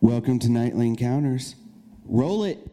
Welcome to Nightly Encounters. Roll it.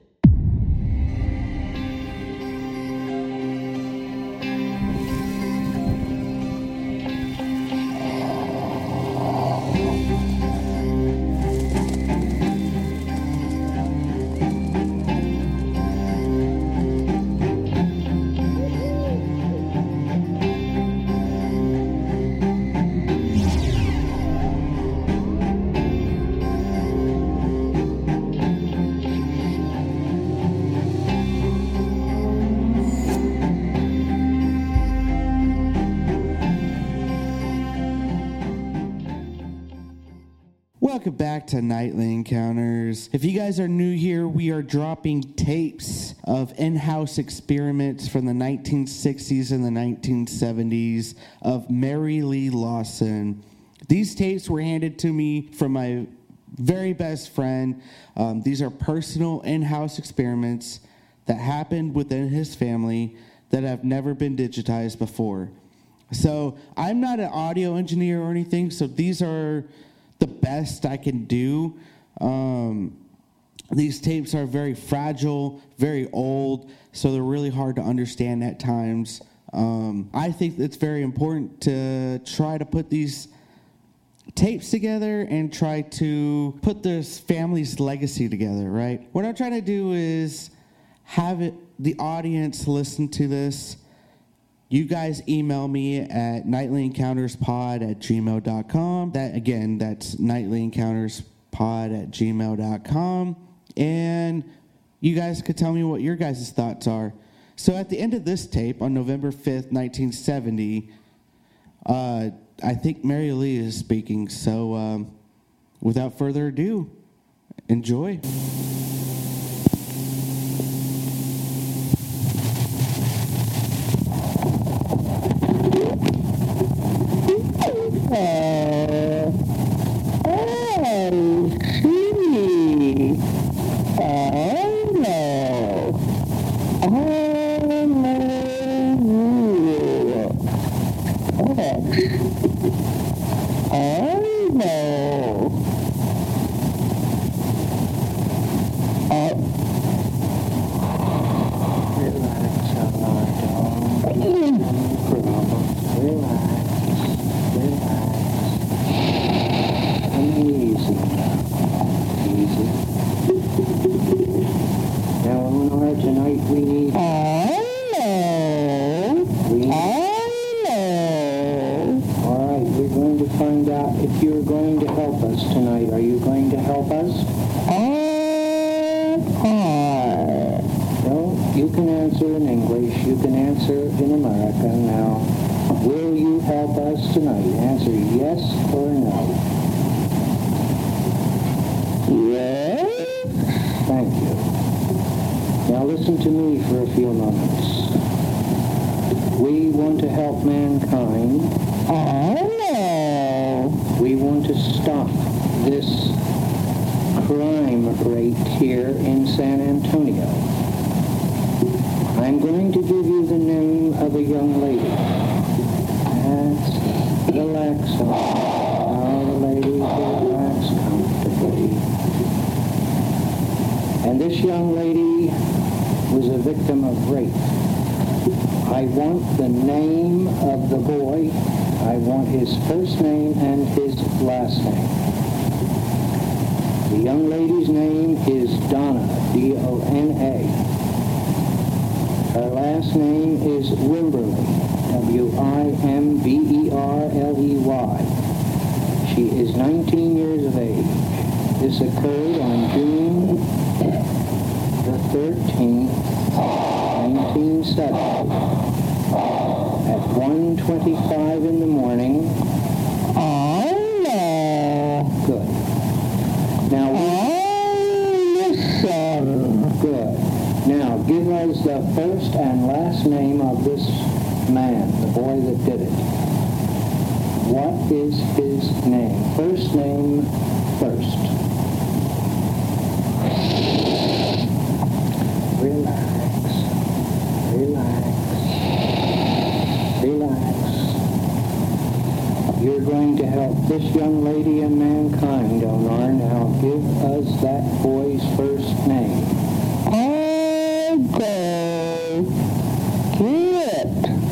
Welcome back to Nightly Encounters. If you guys are new here, we are dropping tapes of in-house experiments from the 1960s and the 1970s of Mary Lee Lawson. These tapes were handed to me from my very best friend. These are personal in-house experiments that happened within his family that have never been digitized before. So I'm not an audio engineer or anything, so these are the best I can do. These tapes are very fragile, very old, so they're really hard to understand at times. I think it's very important to try to put these tapes together and try to put this family's legacy together, right? What I'm trying to do is have the audience listen to this. You guys email me at nightlyencounterspod@gmail.com. That's nightlyencounterspod@gmail.com. And you guys could tell me what your guys' thoughts are. So at the end of this tape, on November 5th, 1970, I think Mary Lee is speaking. So without further ado, enjoy. You're going to help this young lady and mankind, Eleanor. Now give us that boy's first name. I'll go get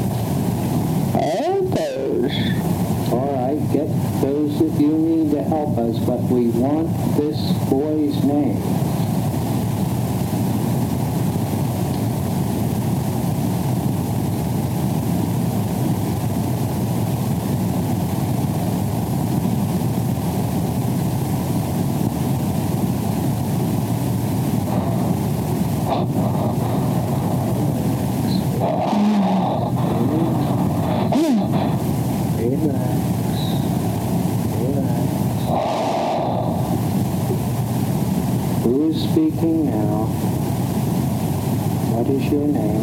others. All right, get those that you need to help us, but we want this boy's name. Who is speaking now? What is your name?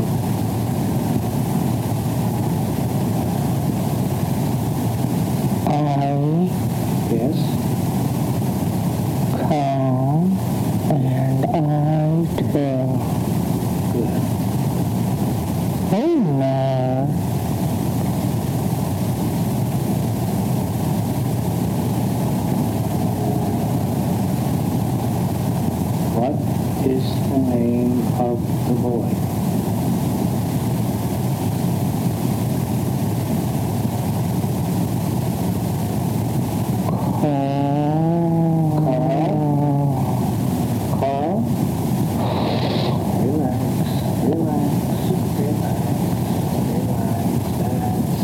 Yes? Come and I tell. Good. Amen. What is the name of the boy? Carl? Relax. That's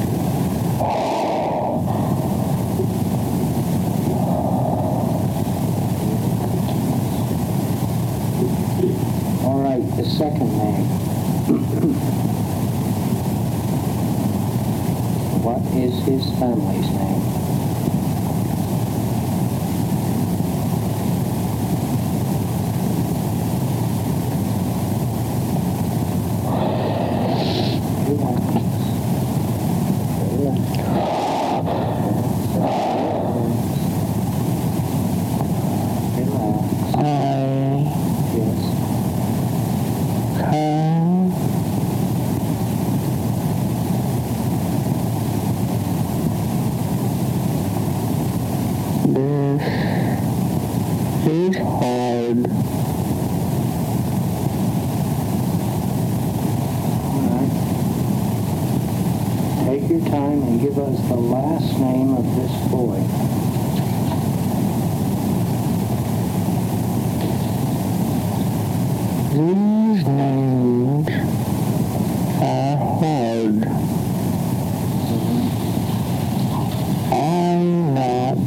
it. All right, the second name. What is his family's name? This is hard. All right. Take your time and give us the last name of this boy. These names are hard. I'm not.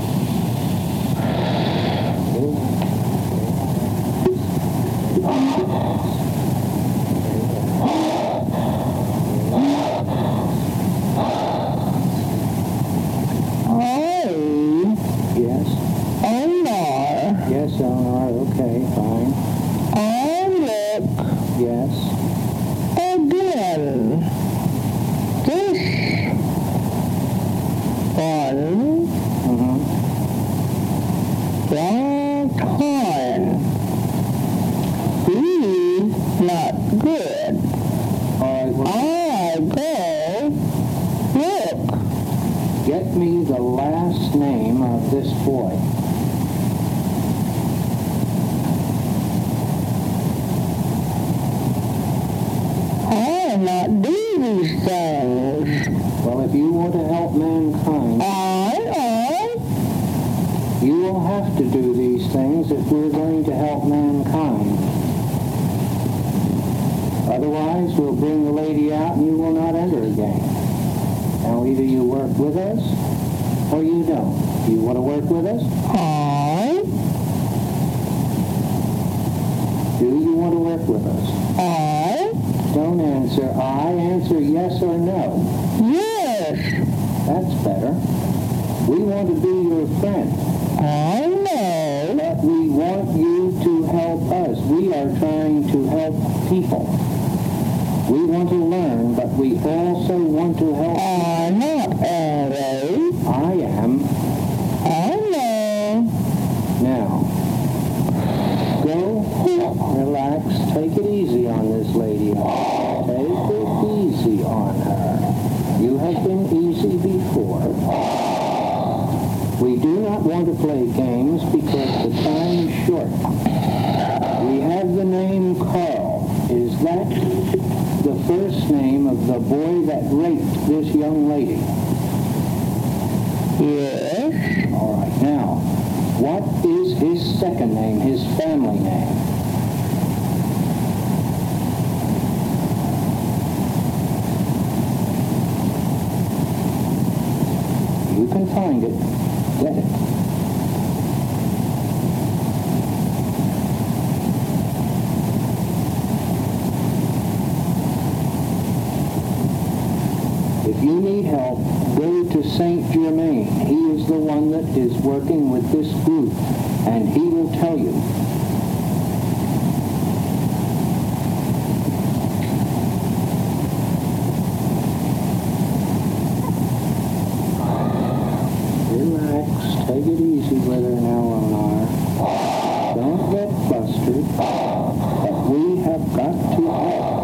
Yes? Omar. Yes, Eleanor. Okay, fine. Look Yes? again. This one. Mm-hmm. Long time. He's not good. All right, well, I go look. get me the last name of this boy. I not do these things. Well, if you want to help mankind, you will have to do these things if we're going to help mankind. Otherwise, we'll bring the lady out and you will not enter again. Now, either you work with us or you don't. You want to work with us? Do you want to work with us? Don't answer I, answer yes or no. Yes, That's better. We want to be your friend, I know. but we want you to help us. We are trying to help people. We want to learn, but we also want to help. I'm not LA. I am. I know. Now, go, relax, take it easy on this lady. Take it easy on her. You have been easy before. We do not want to play games because the time is short. We have the name Carl. Is that the first name of the boy that raped this young lady? Yes. All right. Now, what is his second name, his family name? You can find it. Get it. If you need help, go to Saint Germain. He is the one that is working with this group, and he will tell you. Relax. Take it easy with her now, Eleanor. Don't get flustered. But we have got to help.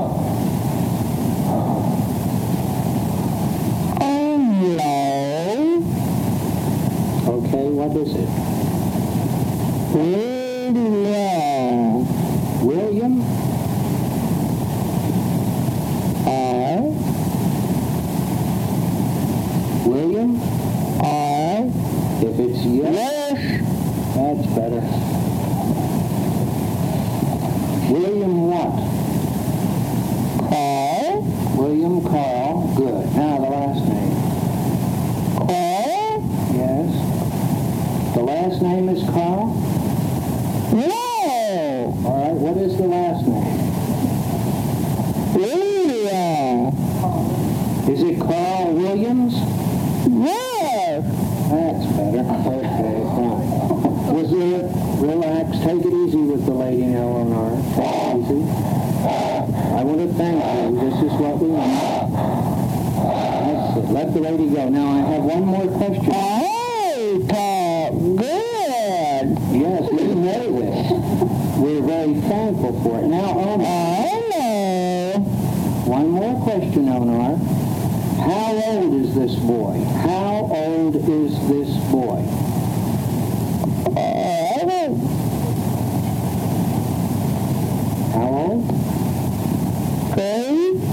No. Okay, what is it? William. William? William? If it's yes, that's better. William what? Carl. William Carl. Good. Now the last name. Carl. Yes. The last name is Carl? No. All right, what is the last name? William. Is it Carl Williams? Yes. That's better. Okay, fine. Was there, relax, take it easy with the lady now, Eleanor. Take it easy. I want to thank you. This is what we want. That's it. Let the lady go. Now, I have one more question. Hey, Carl. Good. Yes, we know this. We're very thankful for it. Now, Eleanor, I know. one more question, Eleanor. How old is this boy? How old is this boy? How old? Good.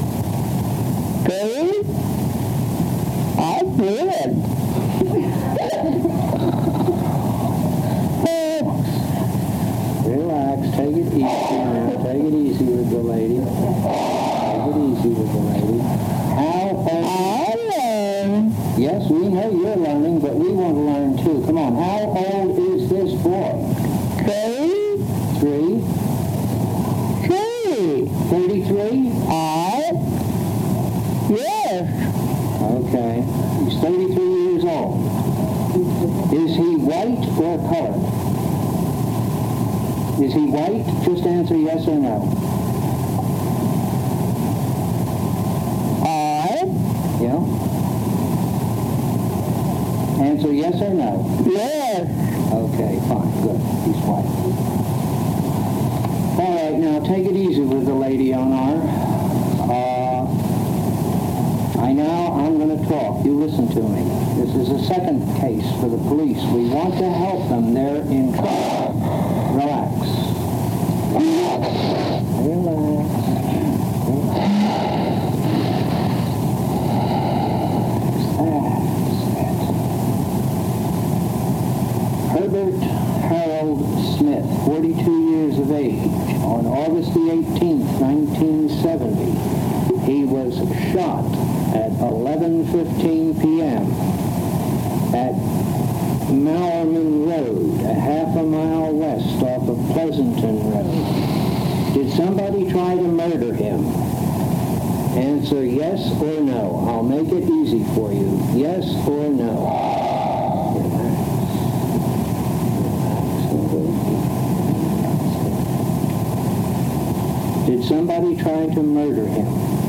Good. I'm good. Relax. Take it easy now. Take it easy with the lady. Take it easy with the lady. How old? I learn. Yes, we know you're learning, but we want to learn too. Come on. How old is this boy? 3? 33? Yes. Okay. He's 33 years old. Is he white or colored? Is he white? Just answer yes or no. Yeah? Answer yes or no. Yes. Okay, fine, good. He's white. All right, now take it easy with the lady, Eleanor. I'm going to talk. You listen to me. This is a second case for the police. We want to help them. They're in trouble. Relax. Herbert Harold Smith, 42 years of age, on August the 18th, 1970, he was shot at 11:15 p.m. at Mallerman Road, a half a mile west off of Pleasanton Road. Did somebody try to murder him? Answer yes or no. I'll make it easy for you. Yes or no. Did somebody try to murder him?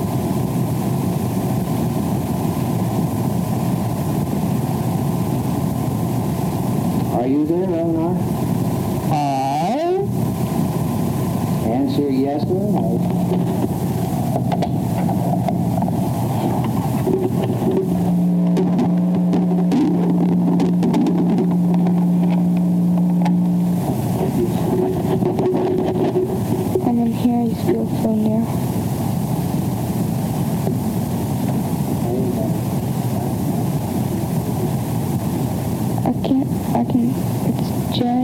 Are you there, Eleanor? Answer yes or no.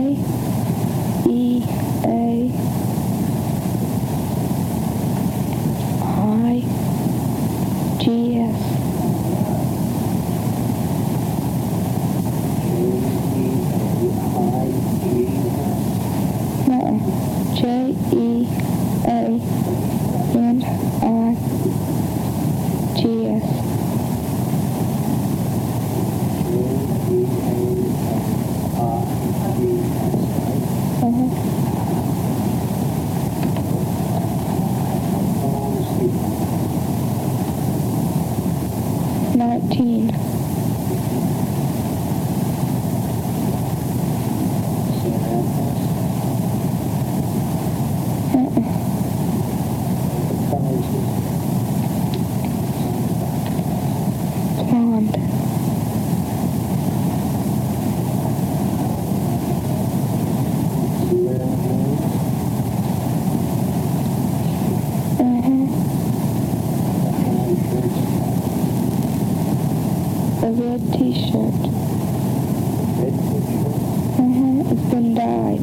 A red t-shirt. Red t-shirt. It's been dyed.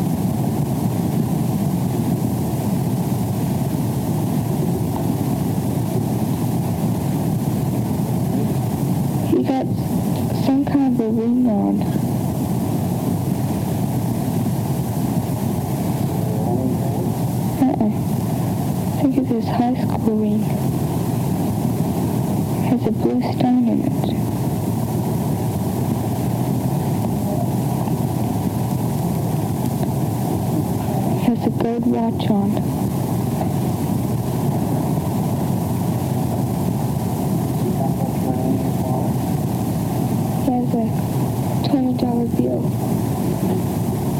He got some kind of a ring on. I think it's his high school ring. Has a blue stone in it. Has a gold watch on. He has a $20 bill.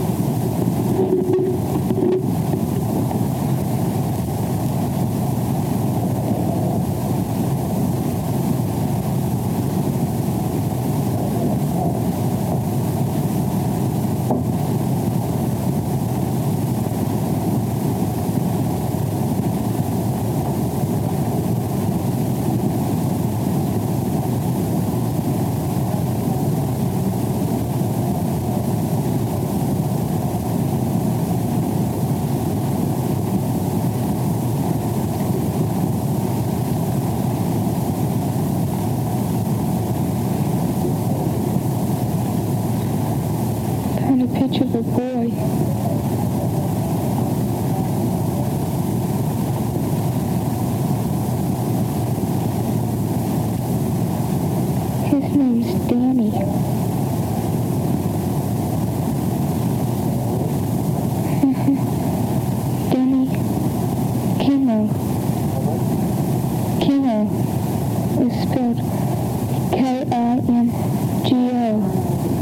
A picture of a boy. His name's Danny. Danny Kimmo. Kimmo is spelled Kimgo.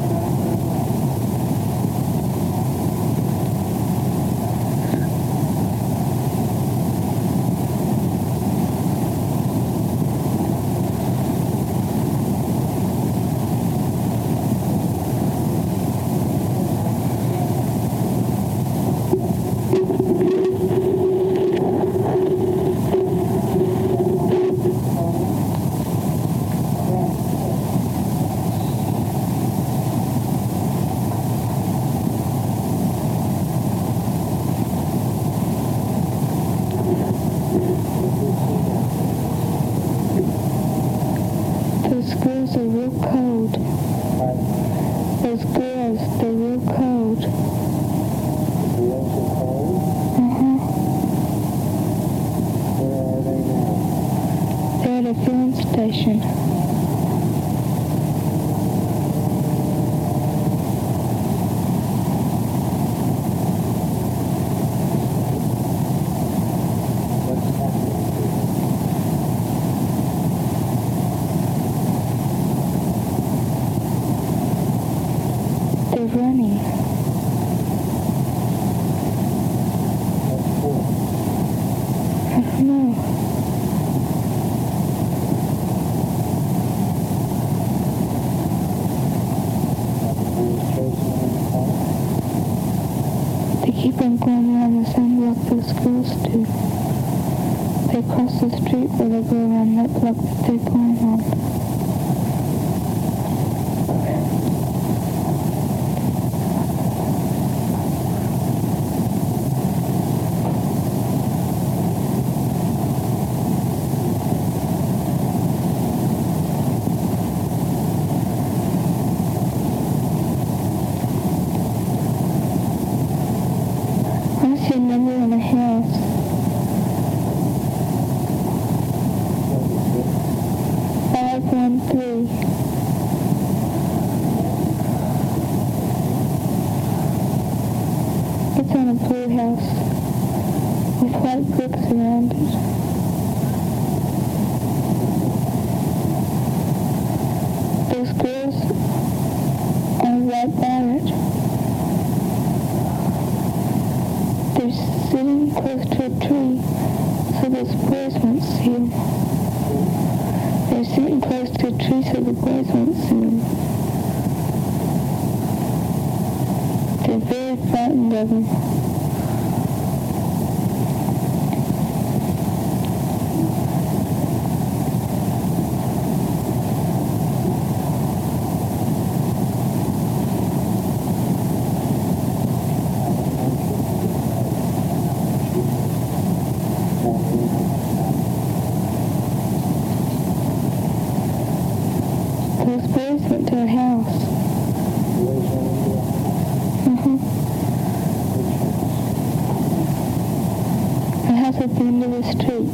Those girls are real cold. Those girls, they're real cold. Girls are cold? Where are they now? They're at a filling station. What's happening? They're running. What for? I don't know. Are the girls chasing them in the car? They keep on going around the same block those girls do. They cross the street where they go around that block that they're going on. a number in a house. 513. It's on a blue house with white bricks around it. Those girls are right by it. They're sitting close to a tree so those boys won't see them. They're sitting close to a tree so the boys won't see them. They're very frightened of them. Those boys went to a house. A house at the end of the street.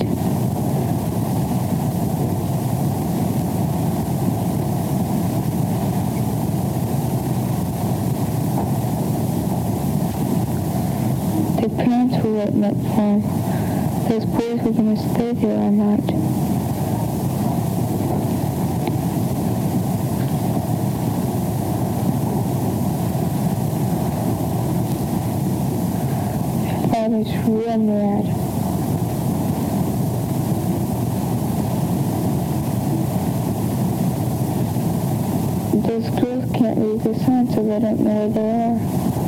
Their parents were waiting up for them. Those boys were going to stay there all night. Father's real mad. Those girls can't read the sign, so they don't know where they are.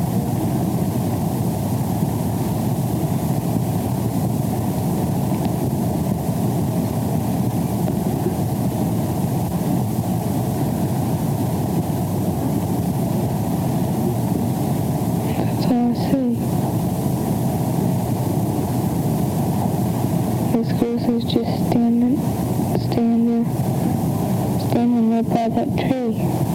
That's all I see. Those girls is just standing there by that tree.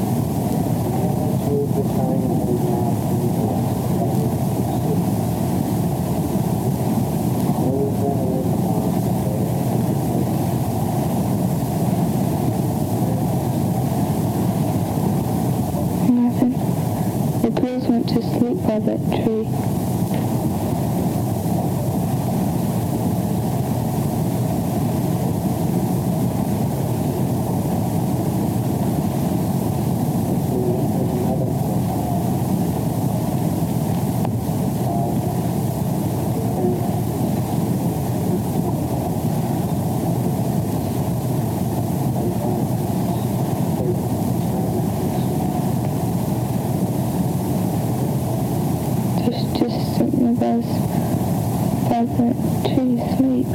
Nothing. The girls went to sleep by that tree. Just sitting by the tree asleep.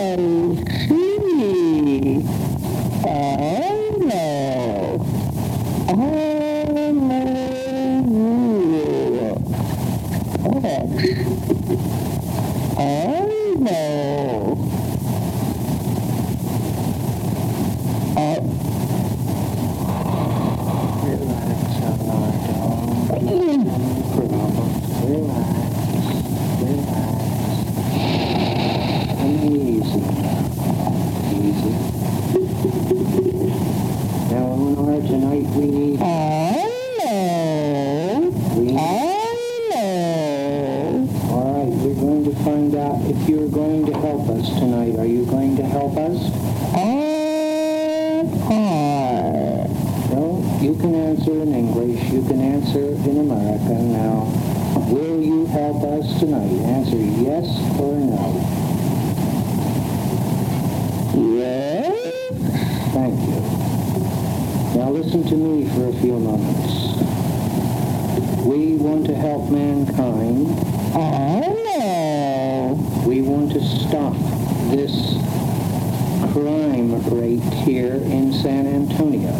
see. Oh, no. Oh, no. Oh, no. Relax, Relax. Easy. Now, Eleanor, tonight we need... All right, we're going to find out if you're going to help us tonight. Are you going to help us? Well, you can answer in English. You can answer in American. Now, will you help us tonight? Answer yes or no. Yes. Thank you. Now listen to me for a few moments. We want to help mankind. We want to stop this crime rate here in San Antonio.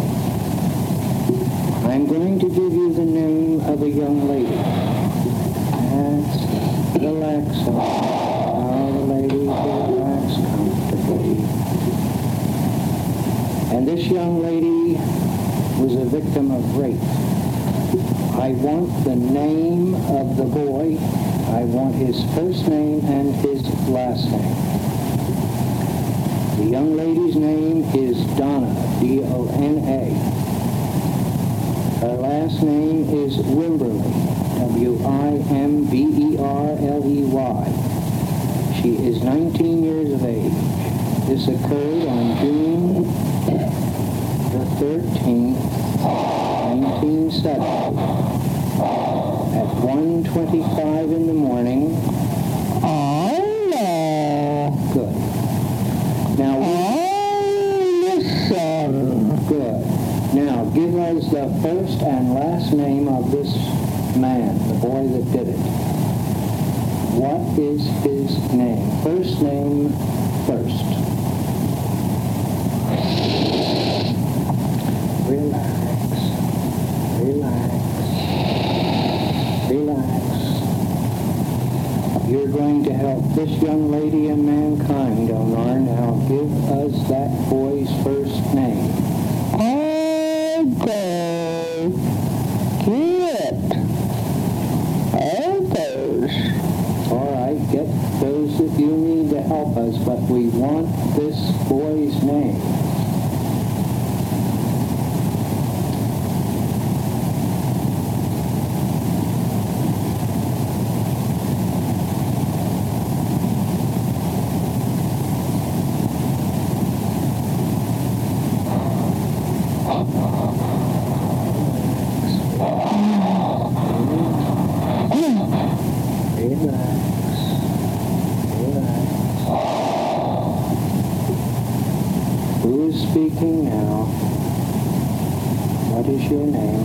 I'm going to give you the name of a young lady. That's relax. Now the lady relax comfortably. And this young lady was a victim of rape. I want the name of the boy. I want his first name and his last name. The young lady's name is Donna, D-O-N-A. Her last name is Wimberly, W-I-M-B-E-R-L-E-Y. She is 19 years of age. This occurred on June the 13th, 1970, at 1:25 in the morning. Good. Now, listen. Good. Now, give us the first and last name of this man, the boy that did it. What is his name? First name first. Relax. You're going to help this young lady and mankind, Eleanor. Now give us that boy's first name. All right, get those that you need to help us, but we want this boy's name. Who is speaking now? What is your name?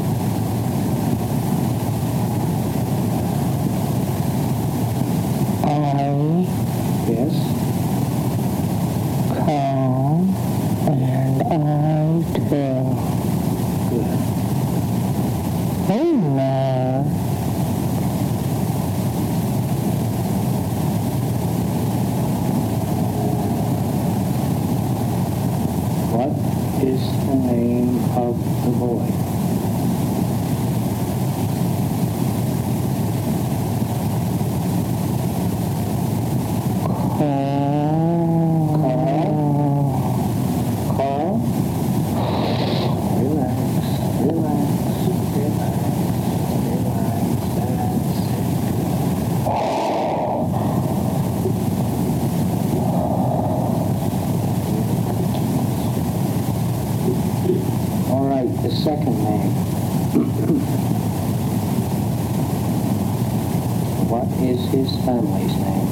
Yes? Come and I tell. Good. What is the name of the boy? Carl? Relax. That's all right, the second name. What is his family's name?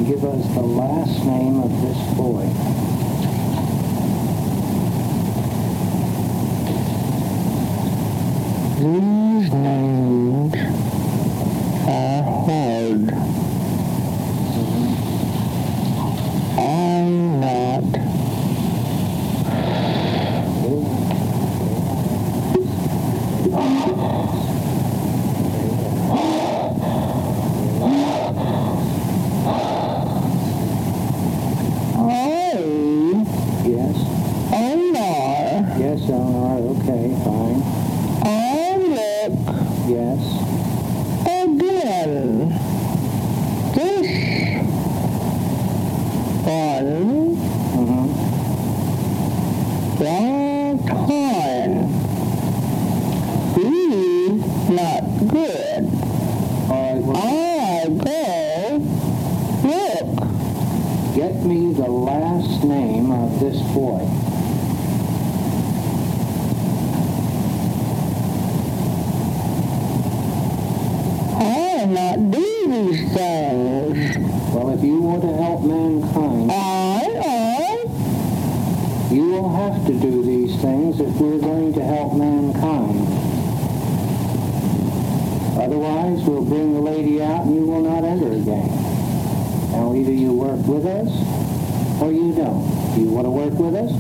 and give us the last name of this boy. These names are hard. I'm not. Yes. Omar. Yes, Eleanor. Okay, fine. Alec. Yes. Again. This one. Mm-hmm. Long time. He's not good. All right, well, I go look. get me the last name of this boy. I not do these things. Well, if you want to help mankind, you will have to do these things if we're going to help mankind. Otherwise, we'll bring the lady out and you will not enter again. Now, either you work with us or you don't. Do you want to work with us?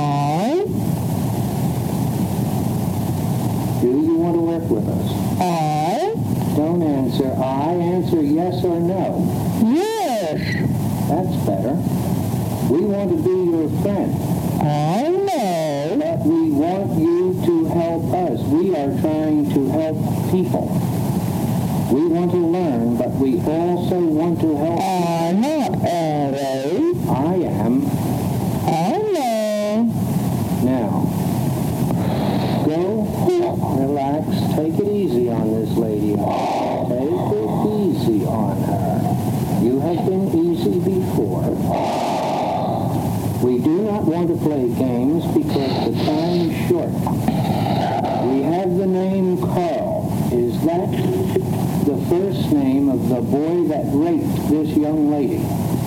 Do you want to work with us? Don't answer I, answer yes or no. Yes. That's better. We want to be your friend. I know. But we want you to help us. We are trying to help people. We want to learn, but we also want to help. I'm not Ellie. I am. I know. Now, go, relax, take it easy on this lady. Take it easy on her. You have been easy before. We do not want to play games because the time is short. We have the name Carl. Is that the first name of the boy that raped this young lady?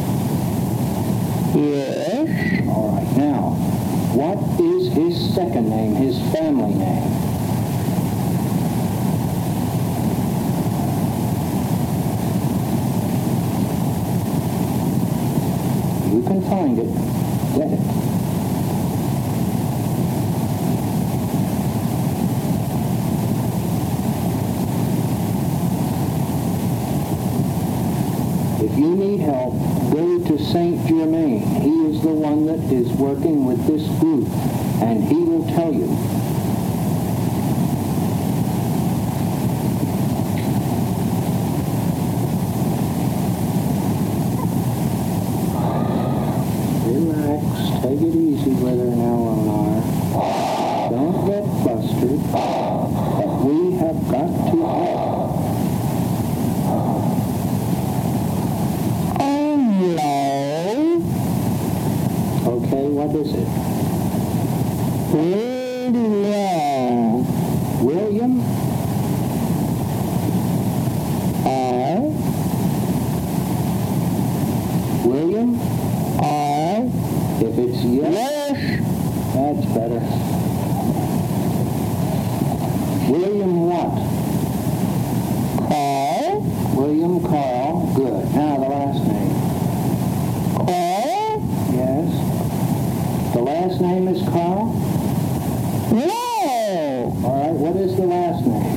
Yes. All right, now, what is his second name, his family name? You can find it. Get it. If you need help, go to Saint Germain. He is the one that is working with this group, and he will tell you. Relax, take it easy with her now, Eleanor. Don't get flustered, but we have got to help. Okay, what is it? William. William? William? If it's yes, that's better. William what? Carl. William Carl. Good. Now the last name. Carl. Yes. The last name is Carl? No. All right, what is the last name?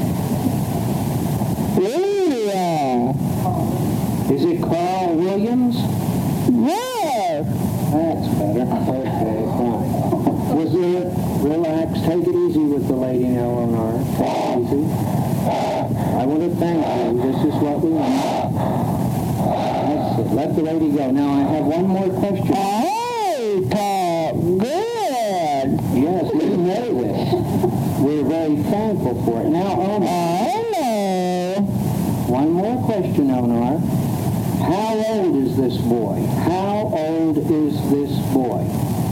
William. Is it Carl Williams? Yes. That's better. Okay, fine. Was there, relax, take it easy with the lady now, Eleanor. Take it easy. I want to thank you. This is what we want. That's it. Let the lady go. Now, I have one more question. Hey, talk good. Yes, you know this. We're very thankful for it. Now, Omar. I know. One more question, Eleanor. How old is this boy? How old is this boy?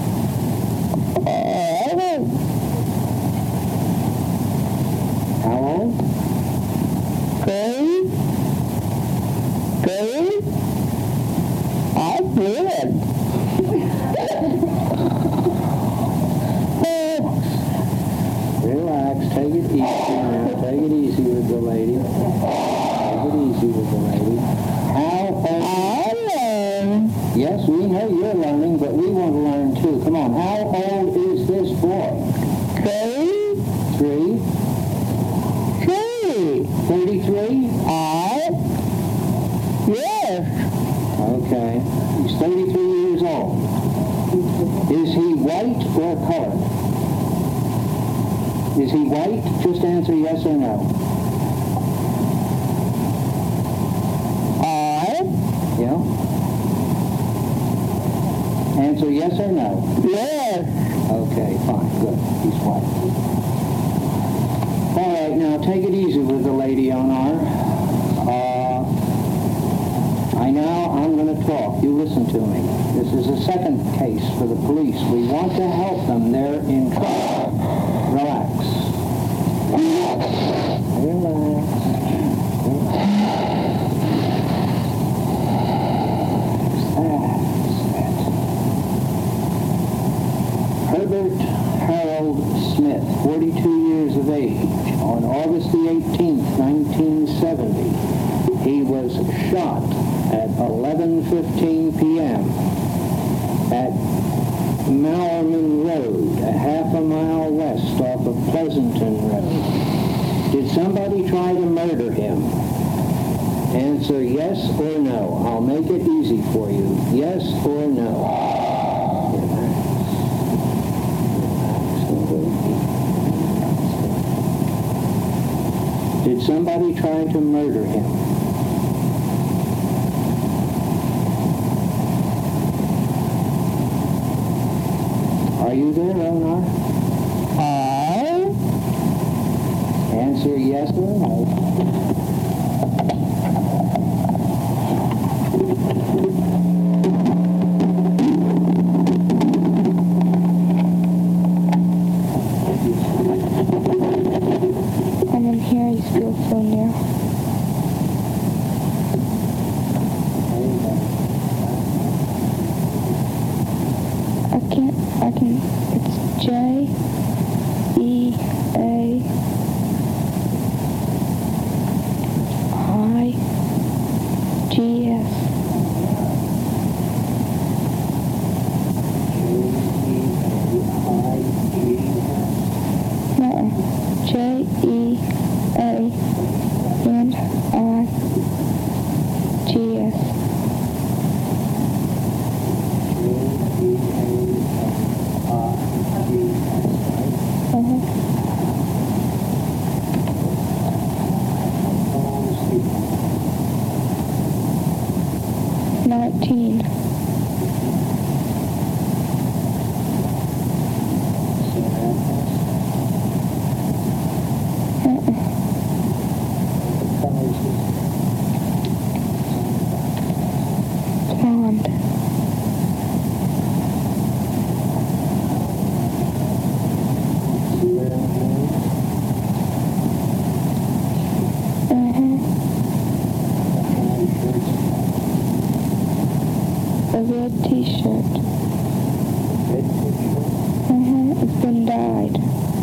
How old? Three. it easy now. Take it easy with the lady. Take it easy with the lady. How old? Yes, we know you're learning, but we want to learn too. Come on. How old is this boy? 3. 33? Yes. Okay. He's 33 years old. Is he white or colored? Is he white? Just answer yes or no. Yeah? Answer yes or no. Yes. Okay, fine, good. He's white. All right, now take it easy with the lady, Onar. I'm going to talk. You listen to me. This is a second case for the police. We want to help them. They're in trouble. Relax. Relax. Herbert Harold Smith, 42 years of age, on August the 18th, 1970, he was shot at 11:15 p.m. at Mallerman Road, a half a mile west off of Pleasanton Road. Did somebody try to murder him? Answer yes or no. I'll make it easy for you. Yes or no. Did somebody try to murder him? Are you there, Onar? Answer yes or no. I'm in here, you feel so near. It's J-E-A-I-G-S. No, J-E-A-N-I-G-S. Blonde. A red t-shirt. It's been dyed.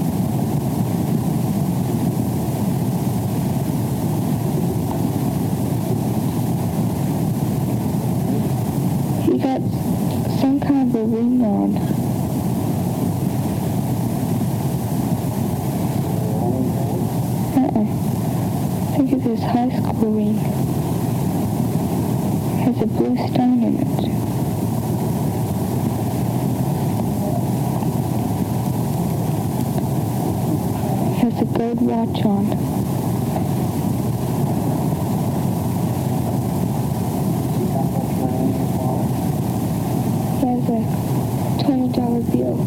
He got some kind of a ring on. I think it's his high school ring. Has a blue stone in it. Has a gold watch on. He has a $20 bill.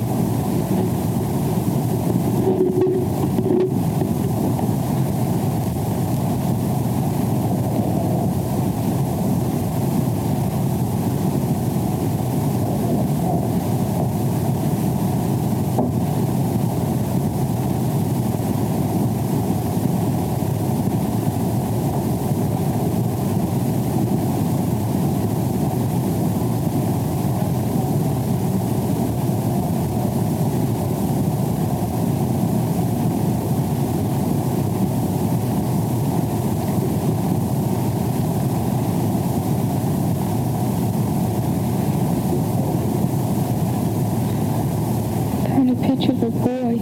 picture of a boy.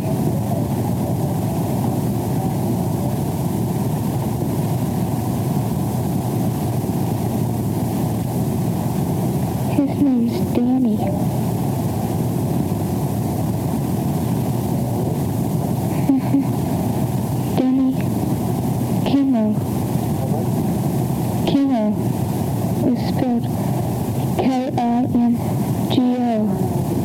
His name's Danny. Danny Kimmo. Kimmo is spelled K-I-M-G-O.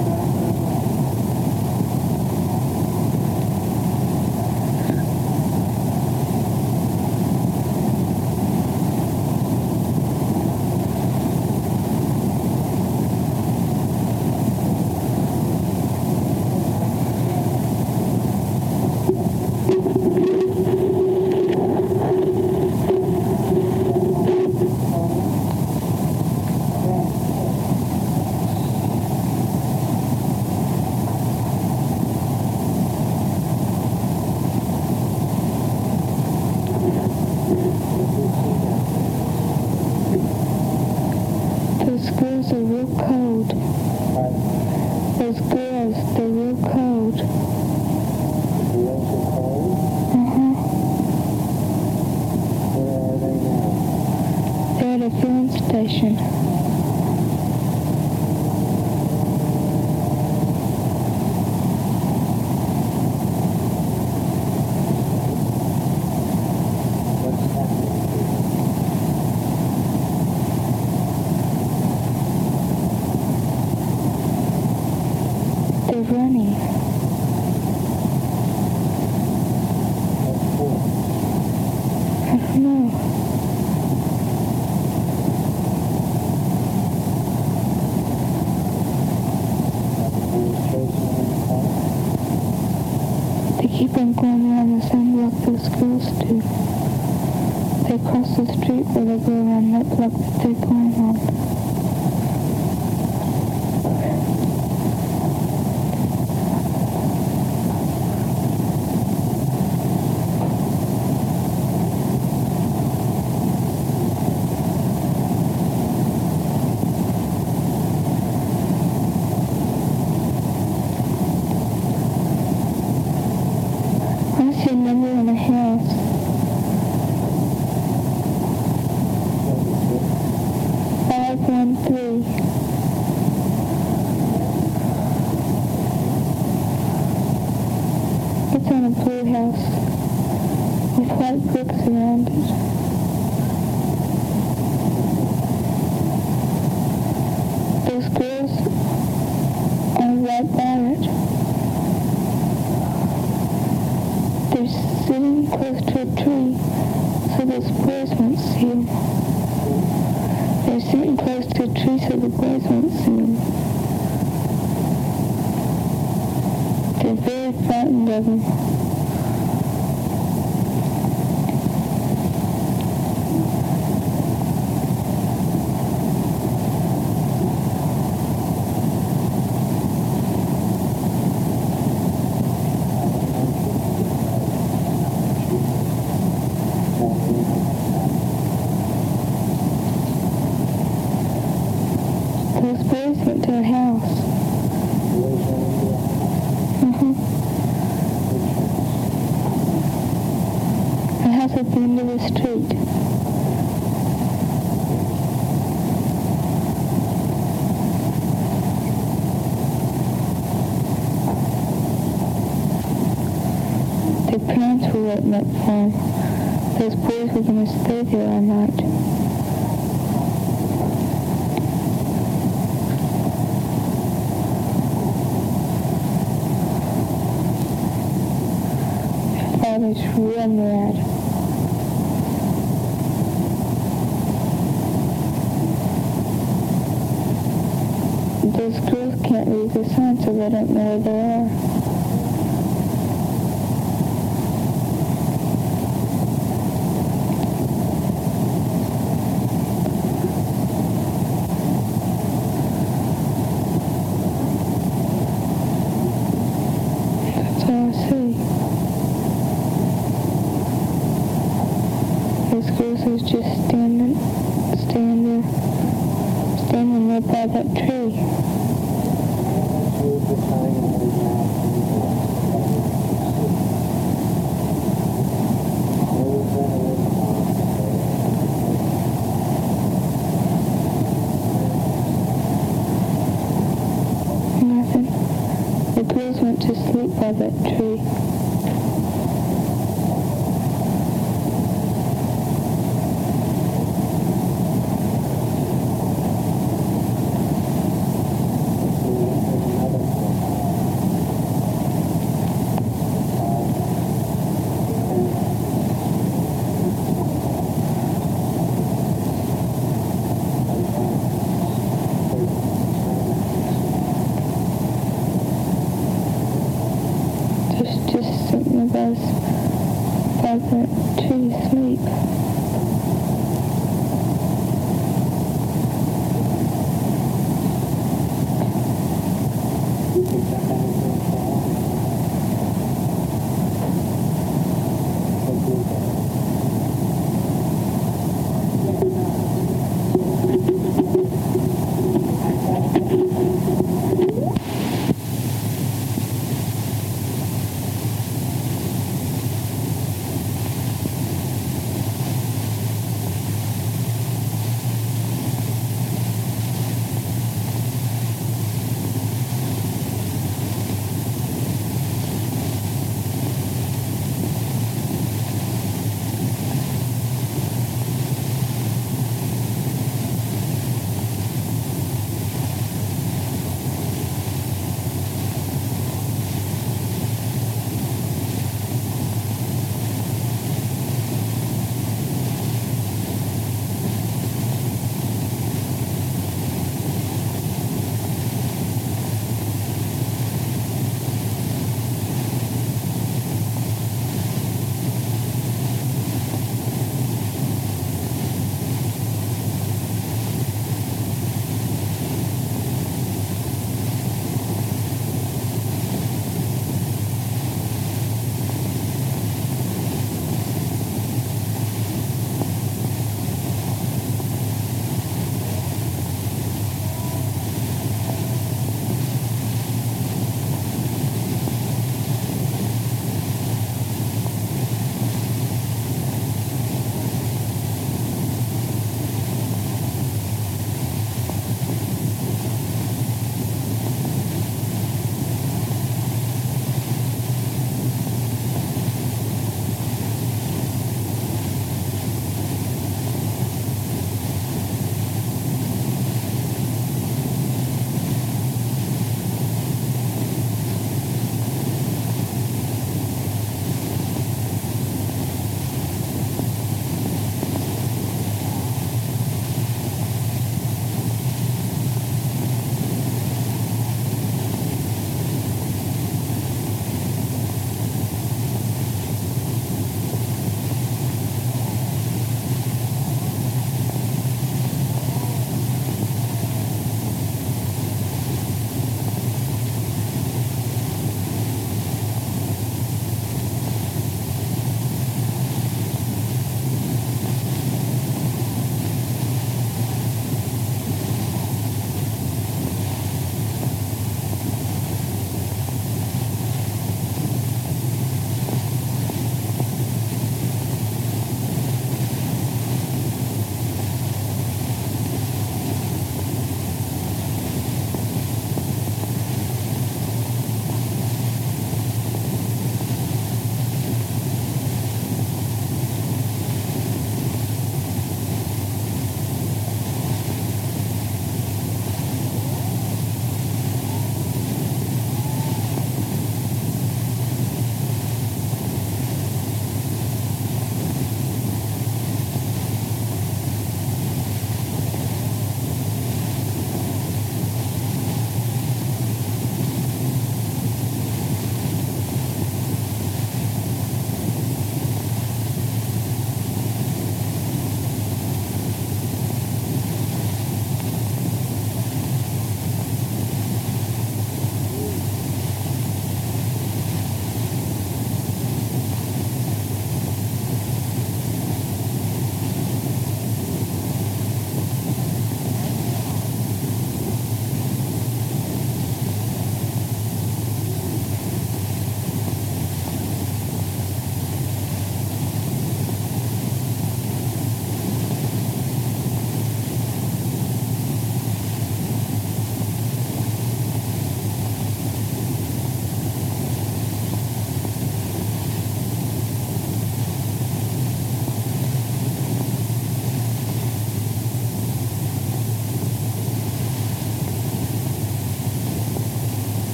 Those girls are real cold. Those girls, they're real cold. Uh-huh. Where are they now? They're at a filling station. What's happening? They're running. What for? I don't know. Are the boys chasing them in the car? They keep on going around the same block those girls do. They cross the street where they go around that block that they're going on. I see a number in a house. What is it? 513. It's on a blue house with white bricks around it. Those girls are right by it. They're sitting close to a tree so those boys won't see them. They're sitting close to a tree so the boys won't see them. They're very frightened of them. Those boys went to a house. Mm-hmm. A house at the end of the street. Their parents were waiting up for them. Those boys were going to stay there all night. Father's real mad. Those girls can't read the sign, so they don't know where they are. That's all I see. Those girls is just standing there by that tree. Here's the sign in her mouth. boys went to sleep by that tree. There's just something of us by that tree asleep.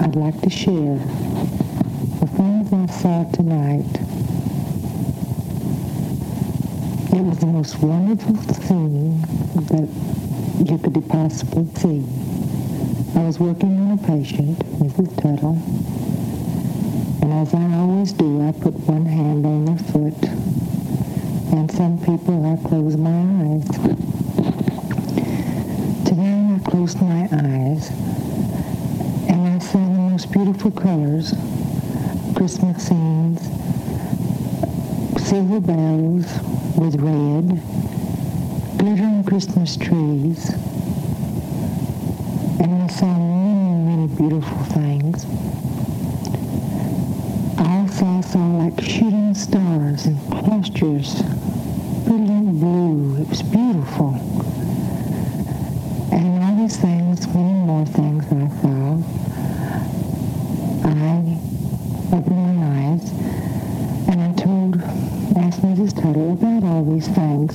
I'd like to share the things I saw tonight. It was the most wonderful scene that you could possibly see. I was working on a patient, Mrs. Tuttle, and as I always do, I put one hand on their foot, and some people I close my eyes. Today I closed my eyes, and I saw the most beautiful colors, Christmas scenes, silver bells with red, glittering Christmas trees, and I saw many, many beautiful things. I also saw like shooting stars and clusters, brilliant blue. It was beautiful. And all these things, many more things I saw, I opened my eyes and I asked Mrs. Tuttle about all these things.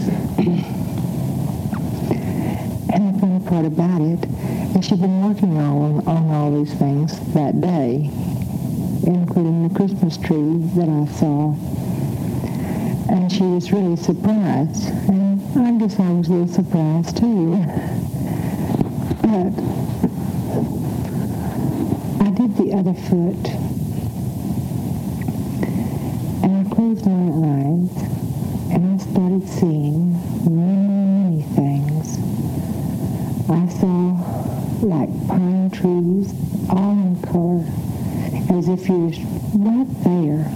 And the funny part about it is she'd been working on all these things that day, including the Christmas tree that I saw. And she was really surprised. And I guess I was a little surprised too. But I did the other foot. And I closed my eyes and I started seeing many, many things. I saw like pine trees, all in color, as if you was right there.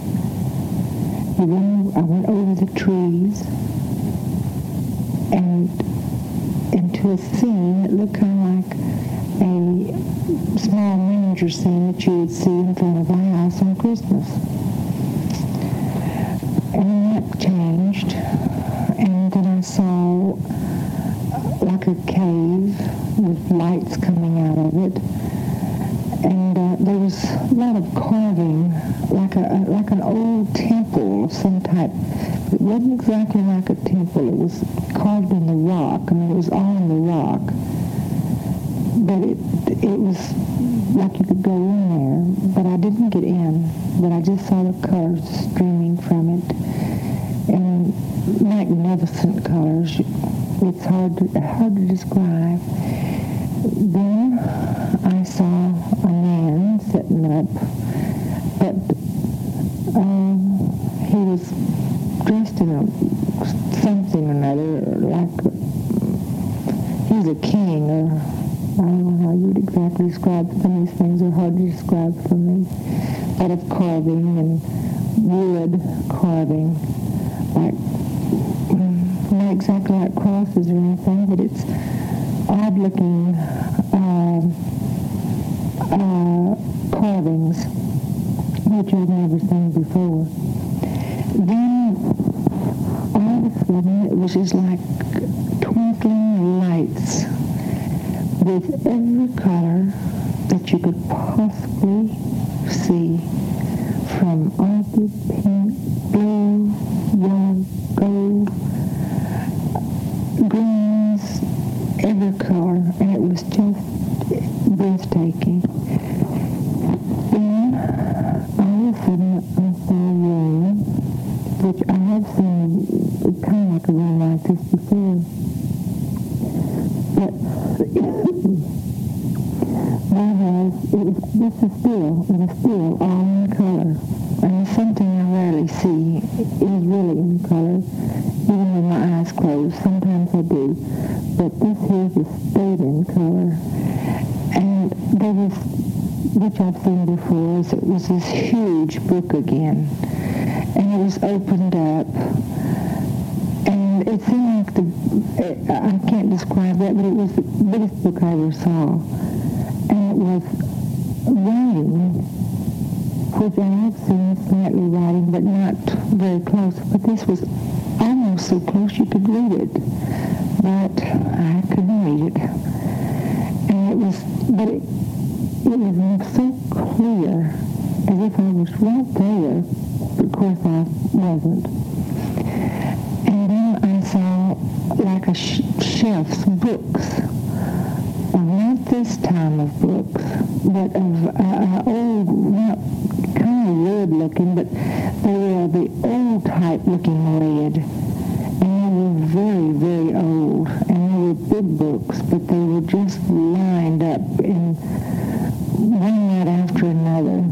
I went over the trees and into a scene that looked kind of like a small miniature scene that you would see in front of a house on Christmas. And then that changed, and then I saw like a cave with lights coming out of it, and there was a lot of carving, like an old temple of some type. It wasn't exactly like a temple. It was carved in the rock. I mean, it was all in the rock, but it was like you could go in there. But I didn't get in. But I just saw the colors streaming from it, and magnificent colors. It's hard to describe. Then I saw a man sitting up, but he was dressed in something or another, like he was a king, or I don't know how you would exactly describe it. Some of these things are hard to describe for me. A lot of carving and wood carving, like not exactly like crosses or anything, but it's odd-looking carvings, which I've never seen before. Then, all of a sudden, it was just like twinkling lights with every color that you could possibly see, from orchid, pink, blue, yellow, gold, greens, every color, and it was just breathtaking. Then, all of a sudden, I saw a room, which I have seen kind of like a room like this before. But it was still all in color. And it's something I rarely see. It is really in color, even with my eyes closed. Sometimes I do. But this here just stayed in color. And there was, which I've seen before, is it was this huge book again. And it was opened up. And it seemed like I can't describe that, but it was the biggest book I ever saw. And it was writing, which I have seen slightly writing, but not very close. But this was almost so close you could read it. But I couldn't read it. And it was so clear, as if I was right there. Of course I wasn't. And then I saw like a shelf's books. Not the this time of books, but of old, not kind of red looking, but they were the old type looking red. And they were very, very old. And they were big books, but they were just lined up in one right after another.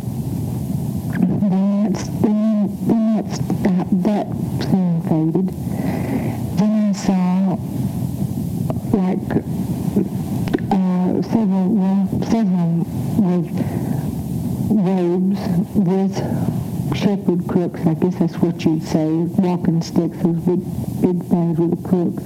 That scene faded. Then I saw like several with robes with shepherd crooks. I guess that's what you'd say, walking sticks, those big things with the crooks.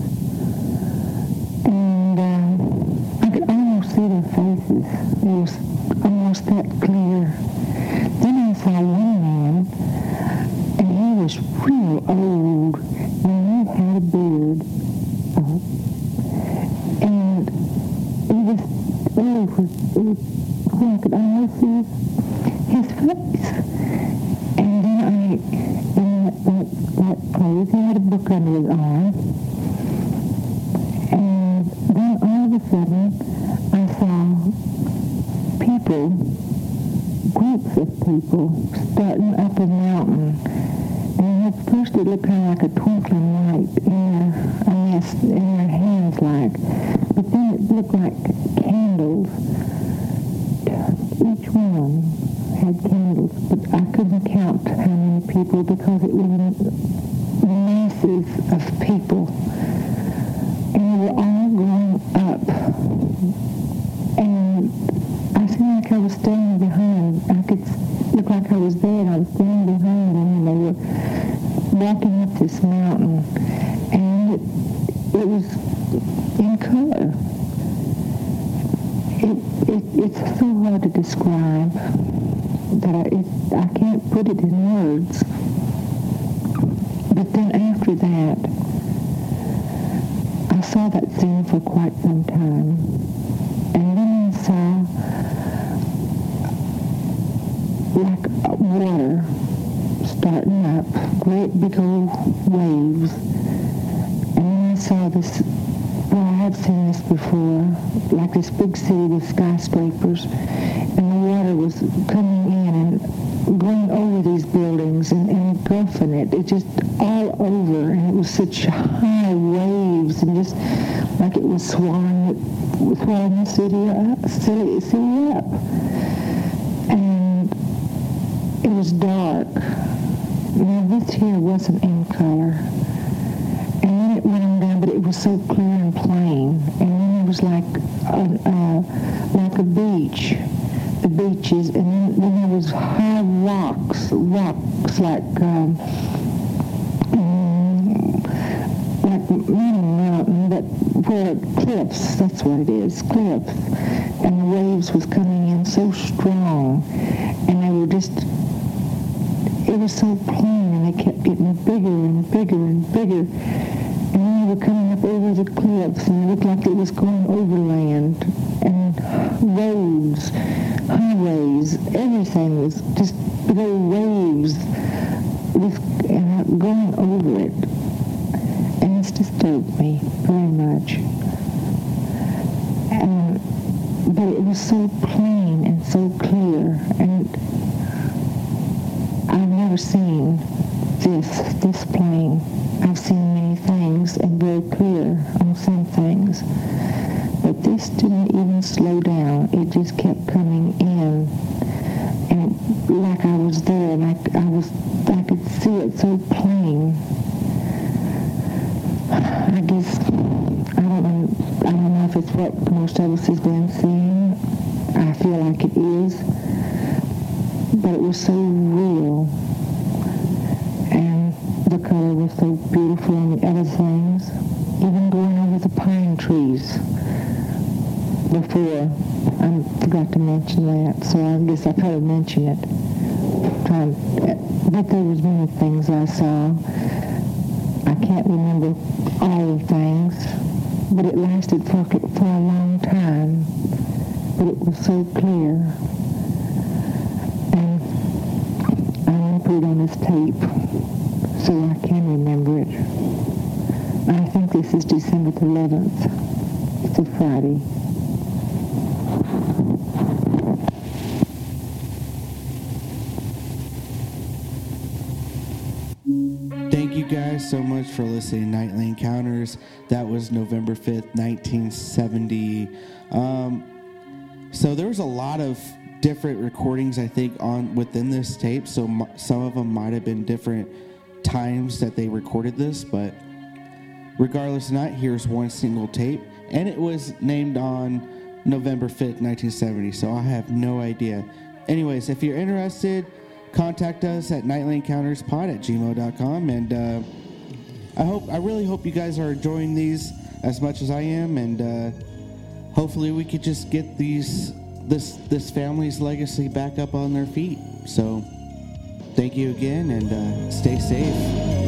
And I could almost see their faces. It was almost that clear. Then I saw one man, and he was real old, and he had a beard. And I could almost see his face. And then in that place, he had a book under his arm. And then all of a sudden, I saw people, groups of people, starting up a mountain. And at first it looked kind of like a twinkling light in their hands like. But then it looked like candles. Each one had candles, but I couldn't count how many people because it was masses of people. And they were all going up. And I seemed like I was standing behind. I could look like I was there, and I was standing behind them, and they were walking up this mountain. And it was in color. It's so hard to describe that I can't put it in words. But then after that, I saw that scene for quite some time. And then I saw like water starting up, great big old waves. And then I saw this, well, I had seen this before, like this big city with skyscrapers, and the water was coming in and going over these buildings and engulfing it. It just all over, and it was such high waves, and just like it was swallowing the city up. And it was dark. Now this here wasn't in color. And then it went on down, but it was so clear and plain. And then it was like a beach, the beaches, and then there was high rocks like not a mountain, but where cliffs. That's what it is, cliffs. And the waves was coming in so strong, and they were just. It was so plain, and they kept getting bigger and bigger and bigger. And then they were coming up over the cliffs, and it looked like it was going over land. And roads, highways, everything was just big old waves going over it. And it's disturbed me very much. But it was so plain and so clear, and I've never seen this plain. I've seen many things and very clear on some things. But this didn't even slow down. It just kept coming in. And like I was there, and I could see it so plain. I guess, I don't know if it's what most of us has been seeing. I feel like it is. But it was so real, and the color was so beautiful, and the other things, even going over the pine trees before, I forgot to mention that, so I guess I could have mentioned it. But there was many things I saw. I can't remember all the things, but it lasted for a long time, but it was so clear. Put it on this tape so I can remember it. I think this is December the 11th. It's a Friday. guys so much for listening to Nightly Encounters. That was November 5th, 1970. So there was a lot of different recordings, I think, within this tape. So some of them might have been different times that they recorded this, but regardless of that, here's one single tape, and it was named on November 5th, 1970. So I have no idea. Anyways, if you're interested, contact us at nightlyencounterspod@gmail.com, and I really hope you guys are enjoying these as much as I am, and hopefully we could just get this family's legacy back up on their feet. So thank you again, and stay safe.